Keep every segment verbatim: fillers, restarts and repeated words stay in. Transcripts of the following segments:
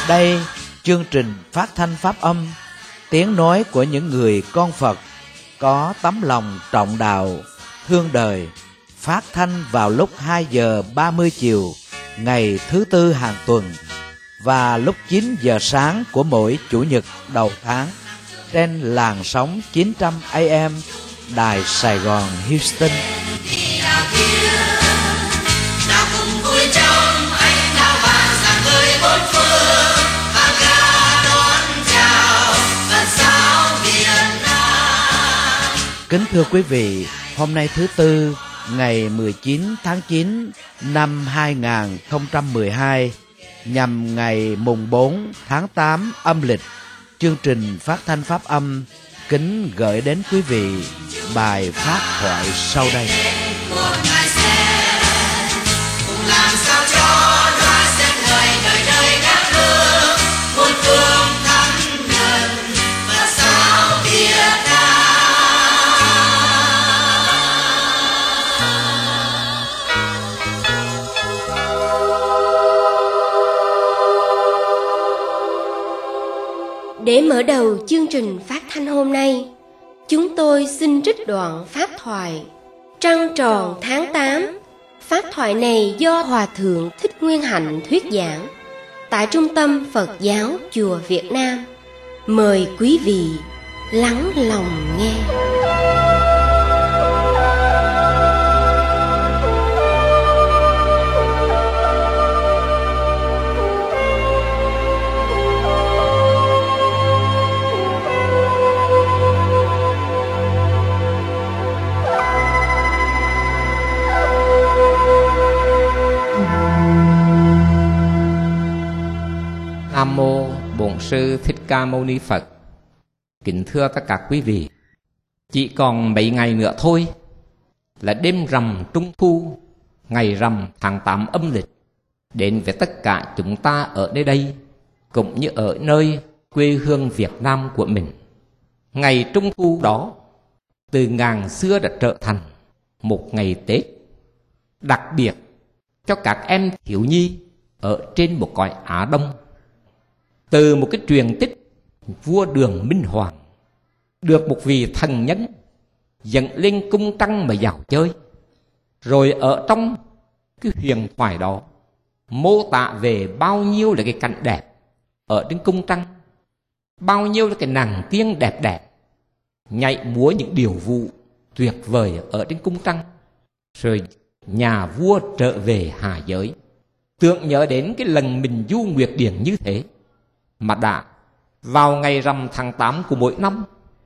Đây, chương trình phát thanh pháp âm, tiếng nói của những người con Phật có tấm lòng trọng đạo, thương đời, phát thanh vào lúc hai giờ ba mươi chiều ngày thứ tư hàng tuần và lúc chín giờ sáng của mỗi chủ nhật đầu tháng trên làn sóng chín trăm A M Đài Sài Gòn Houston. Kính thưa quý vị, hôm nay thứ Tư, ngày mười chín tháng chín năm hai nghìn không trăm mười hai, nhằm ngày mùng bốn tháng tám âm lịch, chương trình phát thanh pháp âm kính gửi đến quý vị bài pháp thoại sau đây. Để mở đầu chương trình phát thanh hôm nay, chúng tôi xin trích đoạn pháp thoại Trăng tròn tháng tám. Pháp thoại này do Hòa Thượng Thích Nguyên Hạnh thuyết giảng tại Trung tâm Phật giáo Chùa Việt Nam. Mời quý vị lắng lòng nghe. Nam mô Bổn Sư Thích Ca Mâu Ni Phật. Kính thưa tất cả quý vị, chỉ còn mấy ngày nữa thôi là đêm rằm Trung Thu, ngày rằm tháng tám âm lịch đến với tất cả chúng ta ở nơi đây cũng như ở nơi quê hương Việt Nam của mình. Ngày Trung Thu đó từ ngàn xưa đã trở thành một ngày Tết đặc biệt cho các em thiếu nhi ở trên một cõi Á Đông. Từ một cái truyền tích vua Đường Minh Hoàng được một vị thần nhân dẫn lên cung trăng mà dạo chơi, rồi ở trong cái huyền thoại đó mô tả về bao nhiêu là cái cảnh đẹp ở trên cung trăng, bao nhiêu là cái nàng tiên đẹp đẹp nhảy múa những điều vụ tuyệt vời ở trên cung trăng. Rồi nhà vua trở về hạ giới, tưởng nhớ đến cái lần mình du nguyệt điển như thế, mà đã vào ngày rằm tháng tám của mỗi năm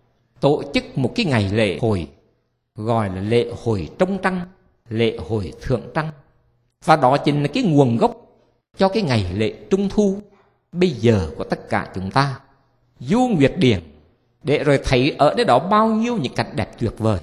tổ chức một cái ngày lễ hội gọi là lễ hội trông trăng, lễ hội thượng trăng. Và đó chính là cái nguồn gốc cho cái ngày lễ Trung Thu bây giờ của tất cả chúng ta. Du nguyệt điển để rồi thấy ở đây đó bao nhiêu những cảnh đẹp tuyệt vời,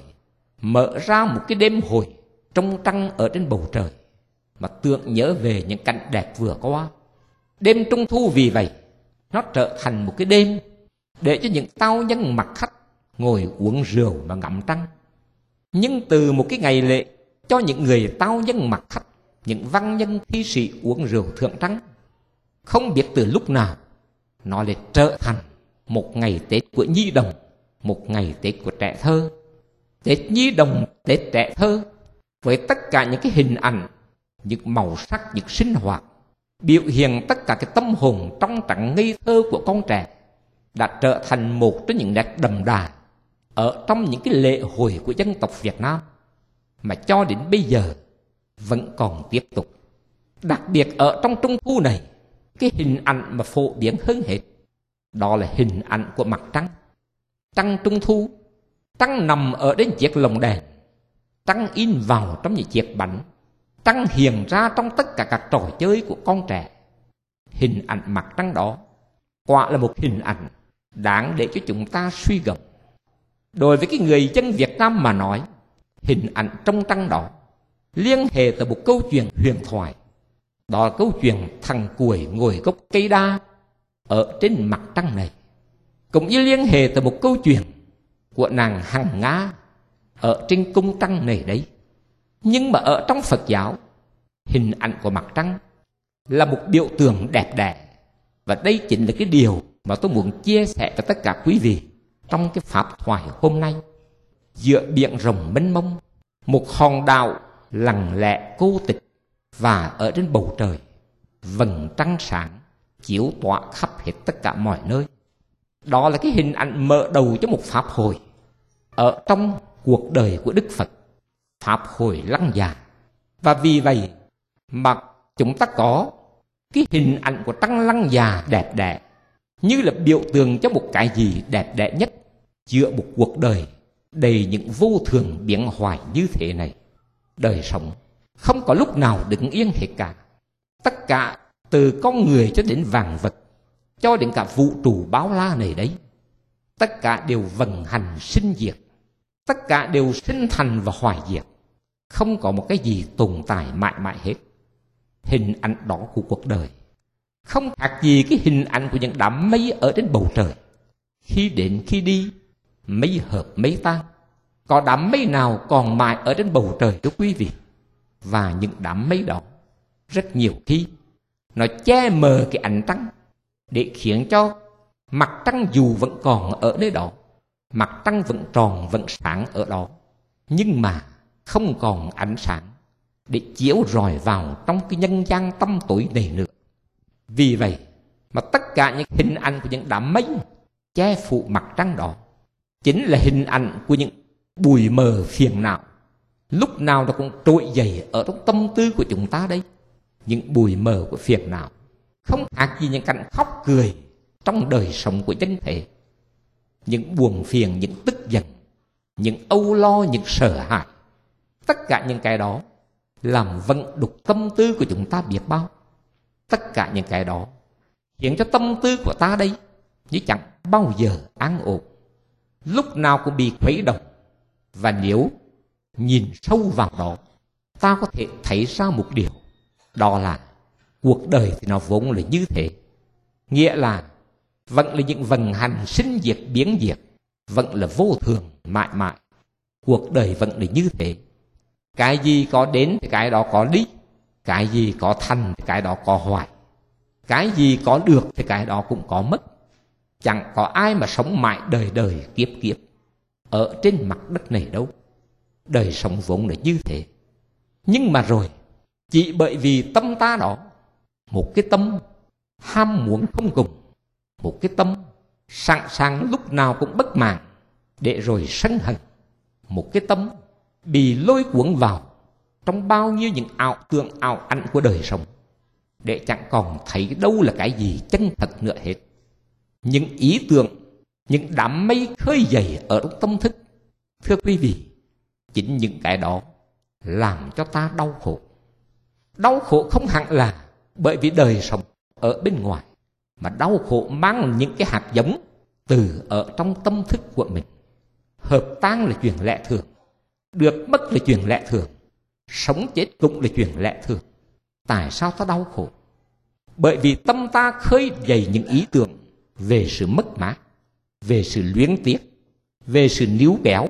mở ra một cái đêm hội trông trăng ở trên bầu trời mà tưởng nhớ về những cảnh đẹp vừa qua. Đêm Trung Thu vì vậy nó trở thành một cái đêm để cho những tao nhân mặc khách ngồi uống rượu và ngắm trăng. Nhưng từ một cái ngày lễ cho những người tao nhân mặc khách, những văn nhân thi sĩ uống rượu thượng trăng, không biết từ lúc nào nó lại trở thành một ngày Tết của nhi đồng, một ngày Tết của trẻ thơ. Tết nhi đồng, Tết trẻ thơ với tất cả những cái hình ảnh, những màu sắc, những sinh hoạt biểu hiện tất cả cái tâm hồn trong trắng ngây thơ của con trẻ đã trở thành một trong những nét đậm đà ở trong những cái lễ hội của dân tộc Việt Nam mà cho đến bây giờ vẫn còn tiếp tục. Đặc biệt ở trong Trung Thu này, cái hình ảnh mà phổ biến hơn hết đó là hình ảnh của mặt trăng. Trăng Trung Thu, trăng nằm ở đến chiếc lồng đèn, trăng in vào trong những chiếc bánh, trăng hiện ra trong tất cả các trò chơi của con trẻ. Hình ảnh mặt trăng đó quả là một hình ảnh đáng để cho chúng ta suy gẫm. Đối với cái người dân Việt Nam mà nói, hình ảnh trong trăng đó liên hệ tới một câu chuyện huyền thoại. Đó là câu chuyện thằng Cuội ngồi gốc cây đa ở trên mặt trăng này, cũng như liên hệ tới một câu chuyện của nàng Hằng Nga ở trên cung trăng này đấy. Nhưng mà ở trong Phật giáo, hình ảnh của mặt trăng là một biểu tượng đẹp đẽ, Và đây chính là cái điều mà tôi muốn chia sẻ với tất cả quý vị trong cái pháp thoại hôm nay. Giữa biển rộng mênh mông, một hòn đảo lặng lẽ cô tịch, và ở trên bầu trời vầng trăng sáng chiếu tỏa khắp hết tất cả mọi nơi. Đó là cái hình ảnh mở đầu cho một pháp hội ở trong cuộc đời của Đức Phật, pháp hội Lăng Già. Và vì vậy mà chúng ta có cái hình ảnh của trăng Lăng Già đẹp đẽ, như là biểu tượng cho một cái gì đẹp đẽ nhất giữa một cuộc đời đầy những vô thường biến hoại như thế này. Đời sống không có lúc nào đứng yên hết cả. Tất cả từ con người cho đến vạn vật, cho đến cả vũ trụ bao la này đấy, tất cả đều vận hành sinh diệt, tất cả đều sinh thành và hoại diệt, không có một cái gì tồn tại mãi mãi hết. Hình ảnh đó của cuộc đời không khác gì cái hình ảnh của những đám mây ở trên bầu trời. Khi đến khi đi, mây hợp mây tan. Có đám mây nào còn mãi ở trên bầu trời thưa quý vị? Và những đám mây đó rất nhiều khi nó che mờ cái ánh trăng, để khiến cho mặt trăng dù vẫn còn ở nơi đó, mặt trăng vẫn tròn vẫn sáng ở đó, nhưng mà không còn ánh sáng để chiếu rọi vào trong cái nhân gian tăm tối này nữa. Vì vậy mà tất cả những hình ảnh của những đám mây che phủ mặt trăng đó chính là hình ảnh của những bụi mờ phiền não, lúc nào nó cũng trỗi dậy ở trong tâm tư của chúng ta đây. Những bụi mờ của phiền não không khác gì những cảnh khóc cười trong đời sống của nhân thể. Những buồn phiền, những tức giận, những âu lo, những sợ hãi, tất cả những cái đó làm vận đục tâm tư của chúng ta biết bao. Tất cả những cái đó khiến cho tâm tư của ta đây như chẳng bao giờ an ổn, lúc nào cũng bị khuấy động. Và nếu nhìn sâu vào đó, ta có thể thấy ra một điều, đó là cuộc đời thì nó vốn là như thế. Nghĩa là vẫn là những vận hành sinh diệt biến diệt, vẫn là vô thường mãi mãi. Cuộc đời vẫn là như thế. Cái gì có đến thì cái đó có đi, cái gì có thành thì cái đó có hoại, cái gì có được thì cái đó cũng có mất. Chẳng có ai mà sống mãi đời đời kiếp kiếp ở trên mặt đất này đâu. Đời sống vốn là như thế. Nhưng mà rồi, chỉ bởi vì tâm ta đó, một cái tâm ham muốn không cùng, một cái tâm sẵn sàng lúc nào cũng bất mãn để rồi sân hận, một cái tâm bị lôi cuốn vào trong bao nhiêu những ảo tưởng ảo ảnh của đời sống, để chẳng còn thấy đâu là cái gì chân thật nữa hết. Những ý tưởng, những đám mây khơi dậy ở trong tâm thức, thưa quý vị, chính những cái đó làm cho ta đau khổ. Đau khổ không hẳn là bởi vì đời sống ở bên ngoài, mà đau khổ mang những cái hạt giống từ ở trong tâm thức của mình. Hợp tan là chuyện lẽ thường, được mất là chuyện lẽ thường, sống chết cũng là chuyện lẽ thường. Tại sao ta đau khổ? Bởi vì tâm ta khơi dậy những ý tưởng về sự mất mát, về sự luyến tiếc, về sự níu kéo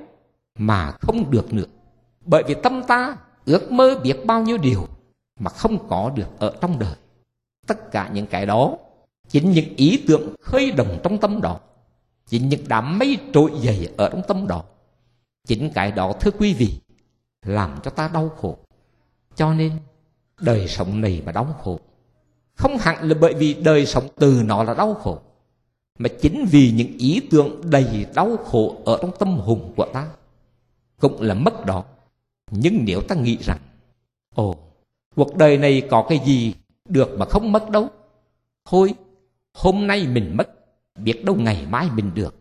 mà không được nữa. Bởi vì tâm ta ước mơ biết bao nhiêu điều mà không có được ở trong đời. Tất cả những cái đó, chính những ý tưởng khơi động trong tâm đó, chính những đám mây trỗi dậy ở trong tâm đó, chính cái đó thưa quý vị làm cho ta đau khổ. Cho nên đời sống này mà đau khổ, không hẳn là bởi vì đời sống từ nó là đau khổ, mà chính vì những ý tưởng đầy đau khổ ở trong tâm hồn của ta cũng là mất đó. Nhưng nếu ta nghĩ rằng ồ, cuộc đời này có cái gì được mà không mất đâu, thôi hôm nay mình mất, biết đâu ngày mai mình được.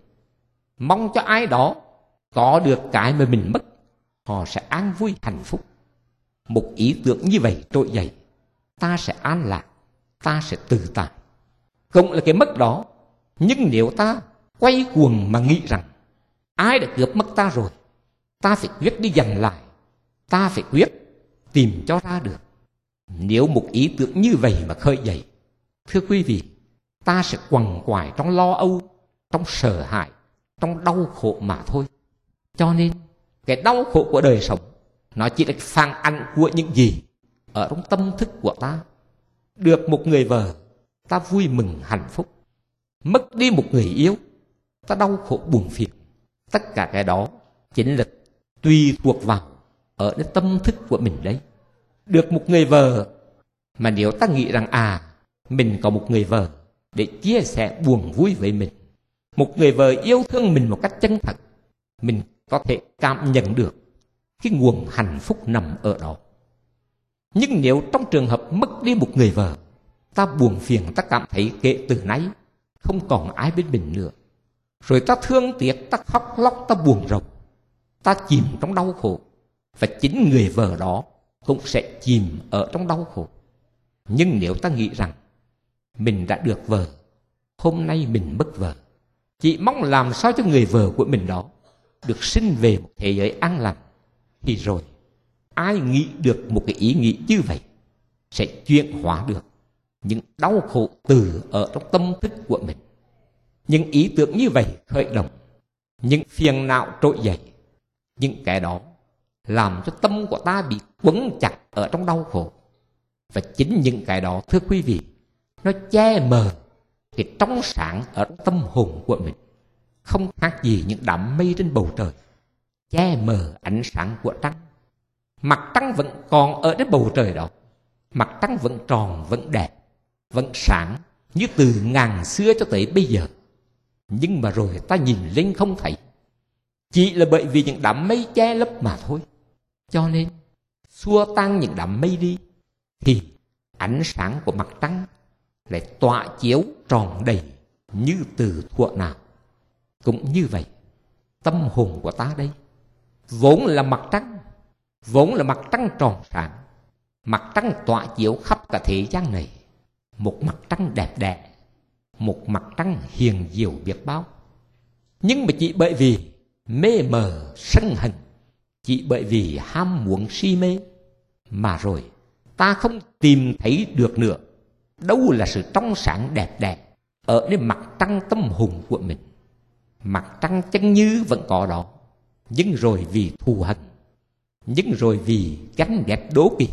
Mong cho ai đó có được cái mà mình mất, họ sẽ an vui hạnh phúc. Một ý tưởng như vậy trỗi dậy, ta sẽ an lạc, ta sẽ tự tại, cũng là cái mất đó. Nhưng nếu ta quay cuồng mà nghĩ rằng ai đã cướp mất ta rồi, ta phải quyết đi giành lại, ta phải quyết tìm cho ra được. Nếu một ý tưởng như vậy mà khởi dậy, thưa quý vị, ta sẽ quằn quại trong lo âu, trong sợ hãi, trong đau khổ mà thôi. Cho nên cái đau khổ của đời sống nó chỉ là phản ảnh của những gì ở trong tâm thức của ta. Được một người vợ ta vui mừng hạnh phúc. Mất đi một người yêu, ta đau khổ buồn phiền. Tất cả cái đó chính là tùy thuộc vào ở cái tâm thức của mình đấy. Được một người vợ, mà nếu ta nghĩ rằng à, mình có một người vợ để chia sẻ buồn vui với mình, một người vợ yêu thương mình một cách chân thật, mình có thể cảm nhận được cái nguồn hạnh phúc nằm ở đó. Nhưng nếu trong trường hợp mất đi một người vợ, ta buồn phiền, ta cảm thấy kể từ nay không còn ai bên mình nữa, rồi ta thương tiếc, ta khóc lóc, ta buồn rầu, ta chìm trong đau khổ, và chính người vợ đó cũng sẽ chìm ở trong đau khổ. Nhưng nếu ta nghĩ rằng mình đã được vợ, hôm nay mình mất vợ, chỉ mong làm sao cho người vợ của mình đó được sinh về một thế giới an lành, thì rồi ai nghĩ được một cái ý nghĩ như vậy sẽ chuyển hóa được những đau khổ từ ở trong tâm thức của mình. Những ý tưởng như vậy khởi động, những phiền não trỗi dậy, những cái đó làm cho tâm của ta bị quấn chặt ở trong đau khổ. Và chính những cái đó, thưa quý vị, nó che mờ cái trong sáng ở trong tâm hồn của mình, không khác gì những đám mây trên bầu trời che mờ ánh sáng của trăng. Mặt trăng vẫn còn ở trên bầu trời đó, mặt trăng vẫn tròn, vẫn đẹp, vẫn sáng như từ ngàn xưa cho tới bây giờ. Nhưng mà rồi ta nhìn lên không thấy, chỉ là bởi vì những đám mây che lấp mà thôi. Cho nên xua tan những đám mây đi, thì ánh sáng của mặt trăng lại tỏa chiếu tròn đầy như từ thuở nào. Cũng như vậy, tâm hồn của ta đây vốn là mặt trăng, vốn là mặt trăng tròn sáng, mặt trăng tỏa chiếu khắp cả thế gian này, một mặt trăng đẹp đẽ, một mặt trăng hiền diệu biết bao. Nhưng mà chỉ bởi vì mê mờ sân hận, chỉ bởi vì ham muốn si mê, mà rồi ta không tìm thấy được nữa đâu là sự trong sáng đẹp đẽ ở nơi mặt trăng tâm hồn của mình. Mặt trăng chân như vẫn có đó, nhưng rồi vì thù hận, nhưng rồi vì ganh ghét đố kỵ,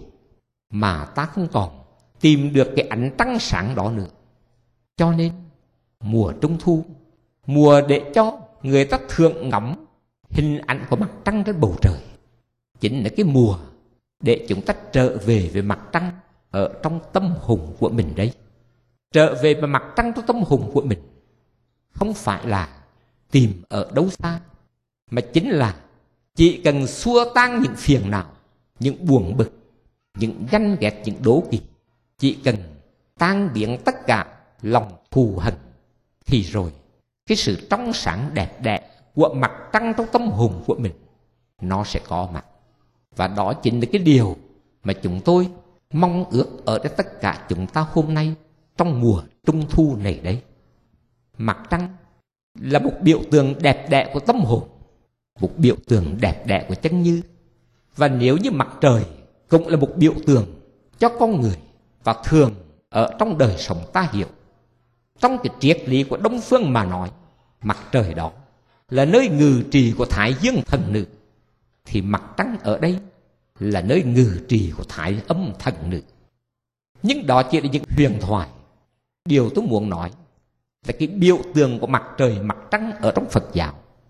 mà ta không còn tìm được cái ánh trăng sáng đó nữa. Cho nên mùa trung thu, mùa để cho người ta thưởng ngắm hình ảnh của mặt trăng trên bầu trời, chính là cái mùa để chúng ta trở về với mặt trăng ở trong tâm hồn của mình đấy. Trở về với mặt trăng trong tâm hồn của mình không phải là tìm ở đâu xa, mà chính là chỉ cần xua tan những phiền não, những buồn bực, những ganh ghét, những đố kỵ, chỉ cần tan biến tất cả lòng thù hận, thì rồi cái sự trong sáng đẹp đẽ của mặt trăng trong tâm hồn của mình nó sẽ có mặt. Và đó chính là cái điều mà chúng tôi mong ước ở đây tất cả chúng ta hôm nay trong mùa trung thu này đấy. Mặt trăng là một biểu tượng đẹp đẽ của tâm hồn, một biểu tượng đẹp đẽ của chân như. Và nếu như mặt trời cũng là một biểu tượng cho con người, và thường ở trong đời sống ta hiểu, trong cái triết lý của Đông phương mà nói, mặt trời đó là nơi ngự trị của Thái Dương thần nữ, thì mặt trăng ở đây là nơi ngự trị của Thái Âm thần nữ. Nhưng đó chỉ là những huyền thoại. Điều tôi muốn nói là cái biểu tượng của mặt trời, mặt trăng ở trong Phật giáo.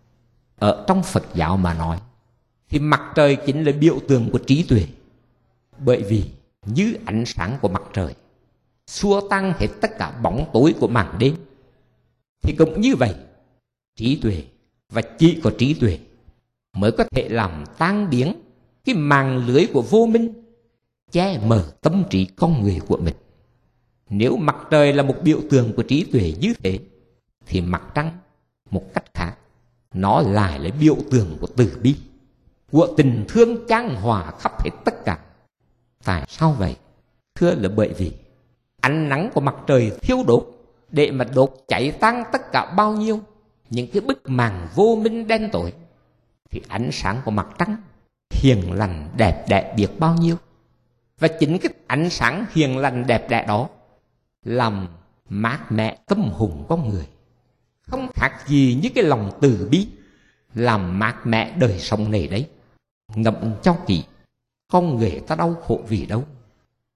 Ở trong Phật giáo mà nói thì mặt trời chính là biểu tượng của trí tuệ. Bởi vì như ánh sáng của mặt trời xua tan hết tất cả bóng tối của màn đêm, thì cũng như vậy, trí tuệ, và chỉ có trí tuệ mới có thể làm tan biến cái màn lưới của vô minh che mờ tâm trí con người của mình. Nếu mặt trời là một biểu tượng của trí tuệ như thế, thì mặt trăng một cách khác nó lại là biểu tượng của từ bi, của tình thương chan hòa khắp hết tất cả. Tại sao vậy? Thưa là bởi vì ánh nắng của mặt trời thiêu đốt để mà đốt cháy tan tất cả bao nhiêu những cái bức màn vô minh đen tối, thì ánh sáng của mặt trăng hiền lành đẹp đẽ biết bao nhiêu. Và chính cái ánh sáng hiền lành đẹp đẽ đó làm mát mẻ tâm hồn con người, không khác gì như cái lòng từ bi làm mát mẻ đời sống này đấy. Ngẫm cho kỹ, con người ta đau khổ vì đâu?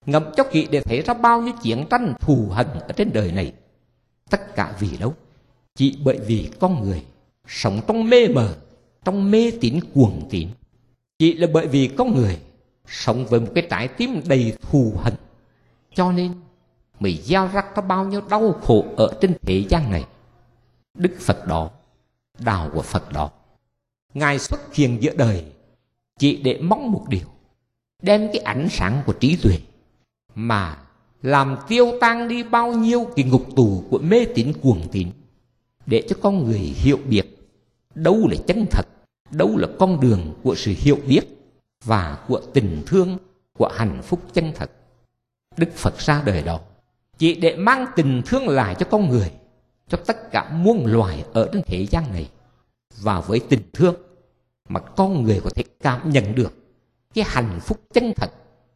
ngẫm cho kỹ để thấy ra bao nhiêu chiến tranh thù hận ở trên đời này. Tất cả vì đâu? Chỉ bởi vì con người sống trong mê mờ, trong mê tín cuồng tín. Chỉ là bởi vì con người sống với một cái trái tim đầy thù hận, cho nên mới gieo rắc ra bao nhiêu đau khổ ở trên thế gian này. Đức Phật đó, đạo của Phật đó, Ngài xuất hiện giữa đời chỉ để mong một điều: đem cái ánh sáng của trí tuệ mà làm tiêu tan đi bao nhiêu cái ngục tù của mê tín cuồng tín, để cho con người hiểu biết đâu là chân thật, đâu là con đường của sự hiểu biết và của tình thương, của hạnh phúc chân thật. Đức Phật ra đời đó chỉ để mang tình thương lại cho con người, cho tất cả muôn loài ở trên thế gian này. Và với tình thương mà con người có thể cảm nhận được cái hạnh phúc chân thật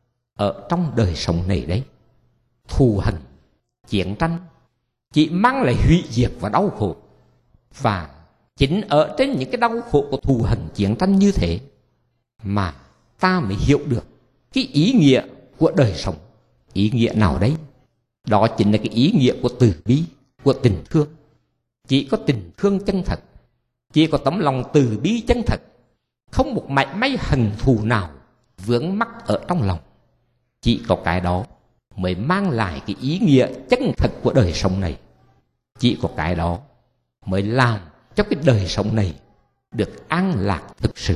ở trong đời sống này đấy. Thù hận, chiến tranh chỉ mang lại hủy diệt và đau khổ. Và chính ở trên những cái đau khổ của thù hận chiến tranh như thế mà ta mới hiểu được cái ý nghĩa của đời sống. Ý nghĩa nào đấy? Đó chính là cái ý nghĩa của từ bi, của tình thương. Chỉ có tình thương chân thật, chỉ có tấm lòng từ bi chân thật, không một mảy may hận thù nào vướng mắc ở trong lòng. Chỉ có cái đó mới mang lại cái ý nghĩa chân thật của đời sống này. Chỉ có cái đó mới làm cho cái đời sống này được an lạc thực sự.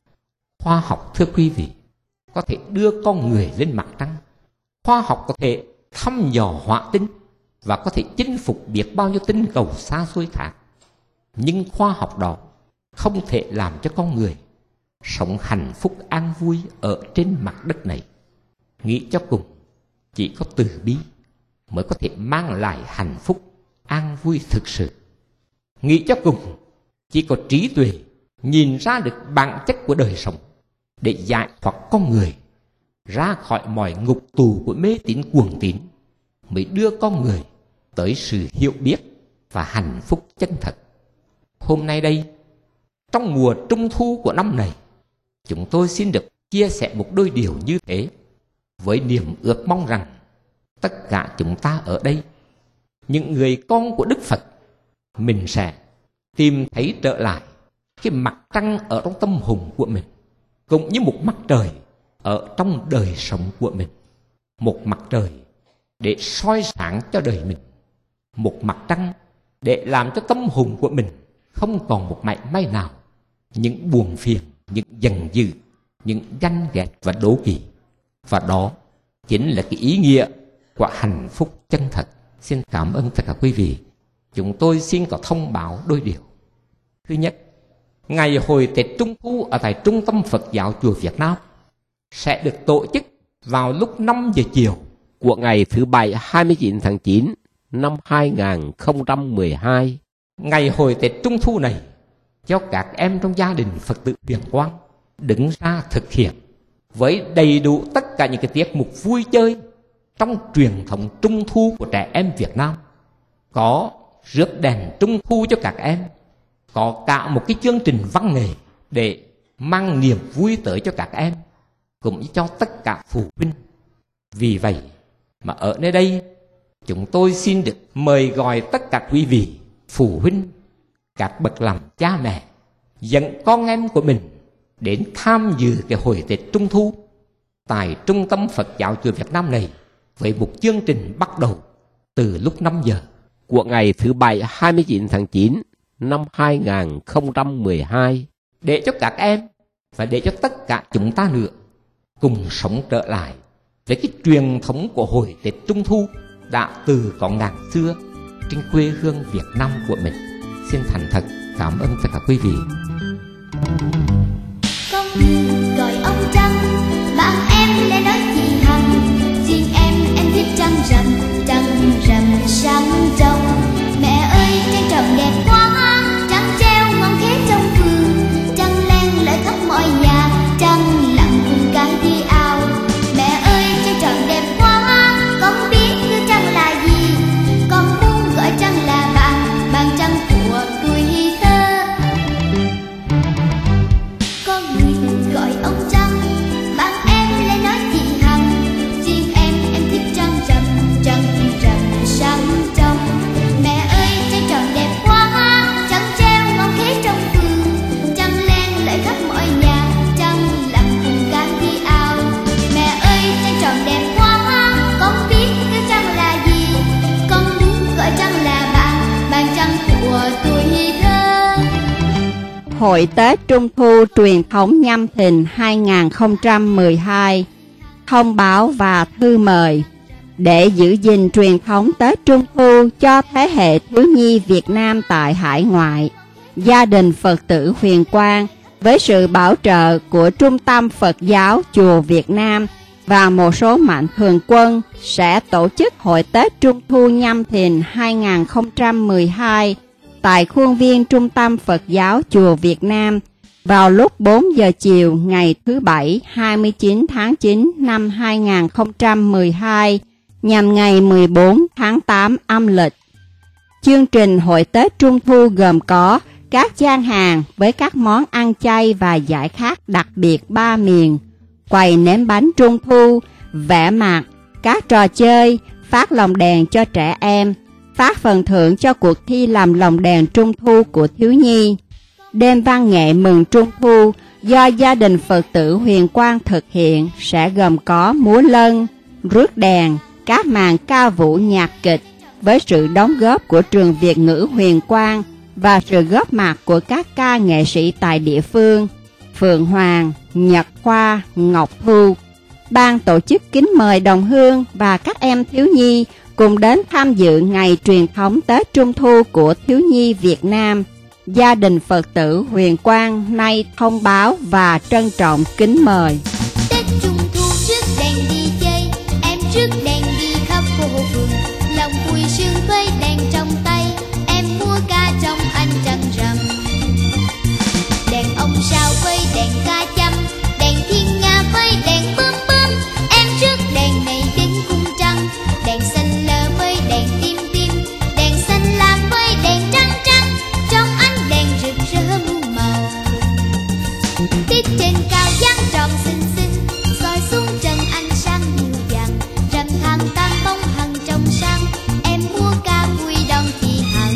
Khoa học, thưa quý vị, có thể đưa con người lên mặt trăng. Khoa học có thể thăm dò hỏa tinh và có thể chinh phục biết bao nhiêu tinh cầu xa xôi khác. Nhưng khoa học đó không thể làm cho con người sống hạnh phúc an vui ở trên mặt đất này. Nghĩ cho cùng, chỉ có từ bi mới có thể mang lại hạnh phúc an vui thực sự. Nghĩ cho cùng, chỉ có trí tuệ nhìn ra được bản chất của đời sống để giải thoát con người ra khỏi mọi ngục tù của mê tín cuồng tín, mới đưa con người tới sự hiểu biết và hạnh phúc chân thật. Hôm nay đây, trong mùa trung thu của năm này, chúng tôi xin được chia sẻ một đôi điều như thế, với niềm ước mong rằng tất cả chúng ta ở đây, những người con của Đức Phật, mình sẽ tìm thấy trở lại cái mặt trăng ở trong tâm hồn của mình, cũng như một mặt trời ở trong đời sống của mình. Một mặt trời để soi sáng cho đời mình, một mặt trăng để làm cho tâm hồn của mình không còn một mảy may nào những buồn phiền, những giận dữ, những ganh ghét và đố kỵ. Và đó chính là cái ý nghĩa của hạnh phúc chân thật. Xin cảm ơn tất cả quý vị. Chúng tôi xin có thông báo đôi điều. Thứ nhất, ngày hội Tết Trung Thu ở tại Trung tâm Phật giáo Chùa Việt Nam sẽ được tổ chức vào lúc năm giờ chiều của ngày thứ Bảy hai mươi chín tháng chín năm hai nghìn không trăm mười hai. Ngày hội Tết Trung Thu này cho các em trong gia đình Phật tử Huyền Quang đứng ra thực hiện với đầy đủ tất cả những cái tiết mục vui chơi trong truyền thống Trung Thu của trẻ em Việt Nam. Có rước đèn Trung Thu cho các em, có cả một cái chương trình văn nghệ để mang niềm vui tới cho các em, cũng như cho tất cả phụ huynh. Vì vậy mà ở nơi đây, chúng tôi xin được mời gọi tất cả quý vị phụ huynh, các bậc làm cha mẹ dẫn con em của mình đến tham dự cái hội Tết Trung Thu tại Trung tâm Phật giáo Chùa Việt Nam này, với một chương trình bắt đầu từ lúc năm giờ của ngày thứ Bảy hai mươi chín tháng chín năm hai nghìn không trăm mười hai, để cho các em và để cho tất cả chúng ta nữa cùng sống trở lại với cái truyền thống của hội Tết Trung Thu đã từ có ngàn xưa trên quê hương Việt Nam của mình. Xin thành thật cảm ơn tất cả quý vị. Con gọi ông Trăng, bạn em lên nói chị Hằng, riêng em em thích trăng rằm, trăng rằm sáng trong. Mẹ ơi trăng tròn đẹp quá, trăng treo ngon khế trong vườn, trăng len lỏi khắp mọi nhà, trăng lặng cùng cái đi ao. Mẹ ơi trăng tròn đẹp quá, con biết như trăng là gì, con muốn gọi trăng là bạn, bạn trăng của tuổi thơ. Con người gọi ông Trăng, bạn em lên nói chị Hằng, riêng em Hội Tết Trung Thu truyền thống Nhâm Thìn hai không một hai, thông báo và thư mời. Để giữ gìn truyền thống Tết Trung Thu cho thế hệ thiếu nhi Việt Nam tại hải ngoại, gia đình Phật tử Huyền Quang với sự bảo trợ của Trung tâm Phật giáo Chùa Việt Nam và một số mạnh thường quân sẽ tổ chức Hội Tết Trung Thu Nhâm Thìn hai không một hai tại khuôn viên Trung tâm Phật giáo Chùa Việt Nam vào lúc bốn giờ chiều ngày thứ Bảy hai mươi chín tháng chín năm hai không một hai nhằm ngày mười bốn tháng tám âm lịch. Chương trình Hội Tết Trung Thu gồm có các gian hàng với các món ăn chay và giải khát đặc biệt ba miền, quầy nếm bánh Trung Thu, vẽ mặt, các trò chơi, phát lồng đèn cho trẻ em, phát phần thưởng cho cuộc thi làm lồng đèn Trung Thu của thiếu nhi. Đêm văn nghệ mừng Trung Thu do gia đình Phật tử Huyền Quang thực hiện sẽ gồm có múa lân, rước đèn, các màn ca vũ nhạc kịch với sự đóng góp của trường Việt ngữ Huyền Quang và sự góp mặt của các ca nghệ sĩ tại địa phương, Phượng Hoàng, Nhật Khoa, Ngọc Thu. Ban tổ chức kính mời đồng hương và các em thiếu nhi cùng đến tham dự ngày truyền thống Tết Trung Thu của thiếu nhi Việt Nam. Gia đình Phật tử Huyền Quang nay thông báo và trân trọng kính mời. Tết Trung Thu trước đèn đi chơi, em trước đèn đi khắp phố phường, lòng vui sướng với đèn trong tay, em mua ca trong anh trăng rằm. Đèn ông sao với đèn ca chăm, đèn thiên nga với đèn bướm bướm, em trước đèn này đến cung trăng, đèn xanh lơ với đèn tim tim, đèn xanh lam với đèn trắng trắng, trong ánh đèn rực rỡ muôn màu. Tiết trên cao dáng tròn xinh xinh, soi xuống trần ánh sáng dịu dàng, rằm tháng tám bóng hằng trong sáng, em mua ca vui đón chị Hằng.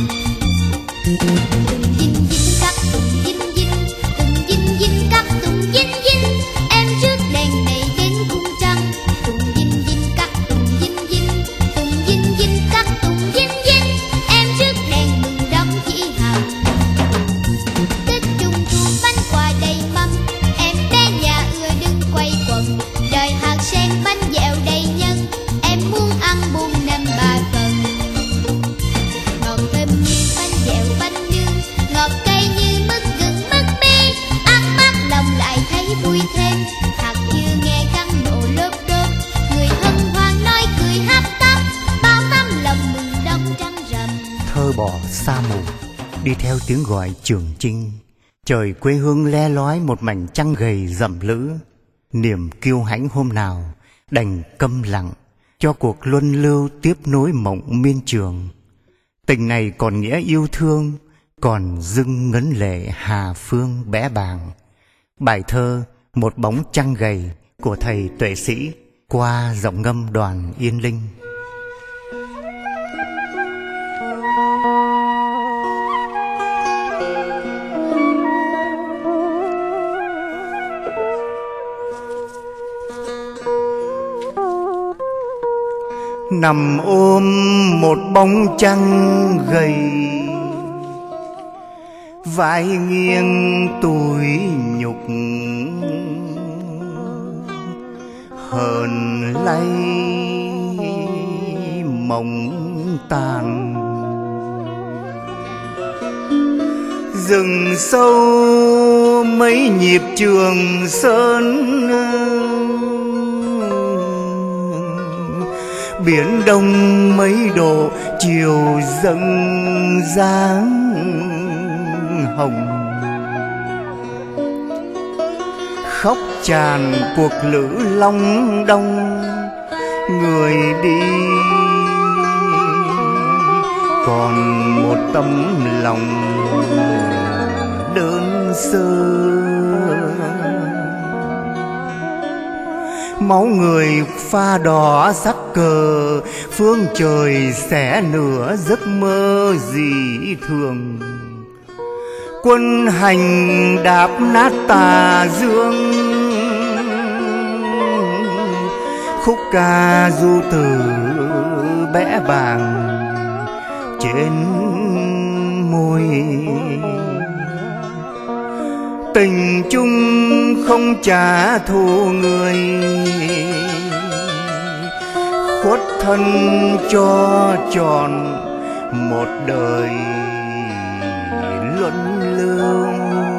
Tùng dinh dinh các tùng dinh dinh, tùng dinh dinh các tùng dinh dinh, em trước đèn này đến cung trăng, tùng dinh dinh các tùng dinh dinh, tùng dinh dinh các tùng dinh dinh, em trước đèn mừng đón chị Hằng. Tết Trung Thu bánh quà đầy mâm, em bé nhà ưa đứng quay quần, đời hạt sen bánh dẻo đầy nhân, em muốn ăn buôn năm ba phần. Ngọt thơm như bánh dẻo bánh nướng, ngọt cay như mứt gừng mứt bi, ăn mát lòng lại thấy vui thêm, hạt chưa nghe căng nổ lốp đốp, người hân hoan nói cười hấp tấp, bao tấm lòng mừng đón trăng rằm. Thơ bỏ xa mù, đi theo tiếng gọi Trường Chinh, trời quê hương le lói một mảnh trăng gầy rậm lữ. Niềm kiêu hãnh hôm nào đành câm lặng, cho cuộc luân lưu tiếp nối mộng miên trường. Tình này còn nghĩa yêu thương, còn dưng ngấn lệ Hà Phương bé bàng. Bài thơ Một bóng trăng gầy của thầy tuệ sĩ qua giọng ngâm Đoàn Yên Linh. Nằm ôm một bóng trăng gầy, vai nghiêng tủi nhục, hờn lay mộng tàn. Rừng sâu mấy nhịp Trường Sơn, biển đông mấy độ chiều dâng dáng hồng. Khóc tràn cuộc lữ long đong, người đi còn một tấm lòng đơn sơ. Máu người pha đỏ sắc cờ, phương trời xẻ nửa giấc mơ dị thường. Quân hành đạp nát tà dương, khúc ca du từ bẽ bàng trên môi. tình chung không trả thù người, khuất thân cho tròn một đời luân lưu.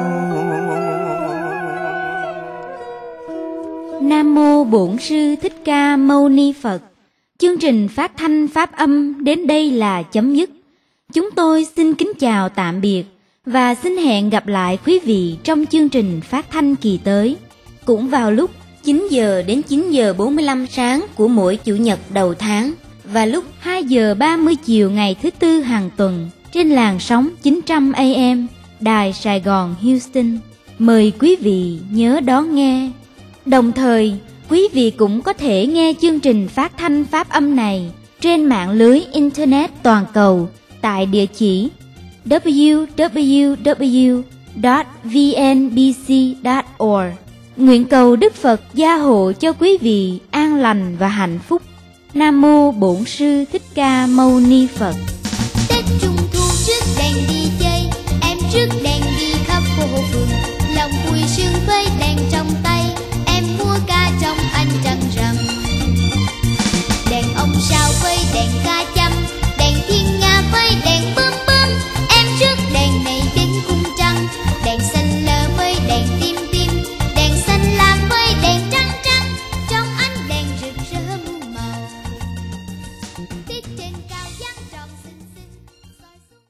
Nam mô Bổn Sư Thích Ca Mâu Ni Phật. Chương trình phát thanh pháp âm đến đây là chấm dứt. Chúng tôi xin kính chào tạm biệt và xin hẹn gặp lại quý vị trong chương trình phát thanh kỳ tới, cũng vào lúc chín giờ đến chín giờ bốn mươi lăm sáng của mỗi chủ nhật đầu tháng và lúc hai giờ ba mươi chiều ngày thứ tư hàng tuần trên làn sóng chín trăm A M Đài Sài Gòn Houston. Mời quý vị nhớ đón nghe. Đồng thời, quý vị cũng có thể nghe chương trình phát thanh pháp âm này trên mạng lưới Internet toàn cầu tại địa chỉ w w w chấm v n b c chấm org. Nguyện cầu Đức Phật gia hộ cho quý vị an lành và hạnh phúc. Nam mô Bổn Sư Thích Ca Mâu Ni Phật. Tết Trung Thu trước đèn đi chơi, em trước đèn đi khắp phố phường, lòng vui sướng với đèn trong tay.